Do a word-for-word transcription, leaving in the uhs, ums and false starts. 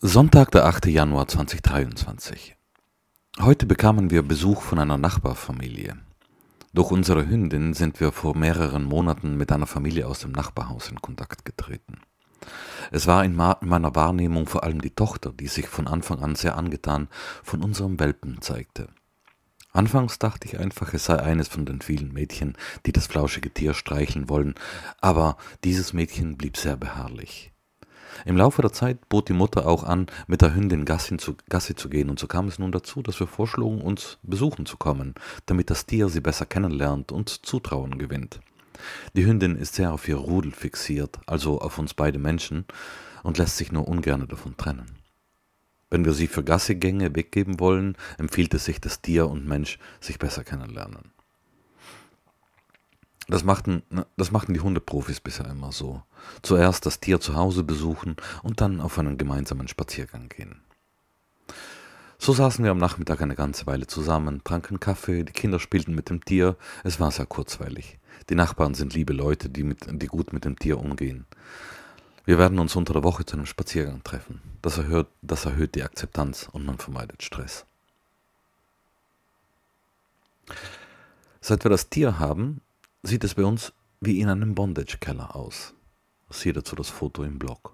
Sonntag, der achte Januar zweitausenddreiundzwanzig. Heute bekamen wir Besuch von einer Nachbarfamilie. Durch unsere Hündin sind wir vor mehreren Monaten mit einer Familie aus dem Nachbarhaus in Kontakt getreten. Es war in, ma- in meiner Wahrnehmung vor allem die Tochter, die sich von Anfang an sehr angetan von unserem Welpen zeigte. Anfangs dachte ich einfach, es sei eines von den vielen Mädchen, die das flauschige Tier streicheln wollen, aber dieses Mädchen blieb sehr beharrlich. Im Laufe der Zeit bot die Mutter auch an, mit der Hündin Gassi zu, Gassi zu gehen, und so kam es nun dazu, dass wir vorschlugen, uns besuchen zu kommen, damit das Tier sie besser kennenlernt und Zutrauen gewinnt. Die Hündin ist sehr auf ihr Rudel fixiert, also auf uns beide Menschen, und lässt sich nur ungern davon trennen. Wenn wir sie für Gassigänge weggeben wollen, empfiehlt es sich, dass Tier und Mensch sich besser kennenlernen. Das machten, das machten die Hundeprofis bisher immer so. Zuerst das Tier zu Hause besuchen und dann auf einen gemeinsamen Spaziergang gehen. So saßen wir am Nachmittag eine ganze Weile zusammen, tranken Kaffee, die Kinder spielten mit dem Tier, es war sehr kurzweilig. Die Nachbarn sind liebe Leute, die, mit, die gut mit dem Tier umgehen. Wir werden uns unter der Woche zu einem Spaziergang treffen. Das erhöht, das erhöht die Akzeptanz und man vermeidet Stress. Seit wir das Tier haben, sieht es bei uns wie in einem Bondage-Keller aus. Siehe dazu das Foto im Blog.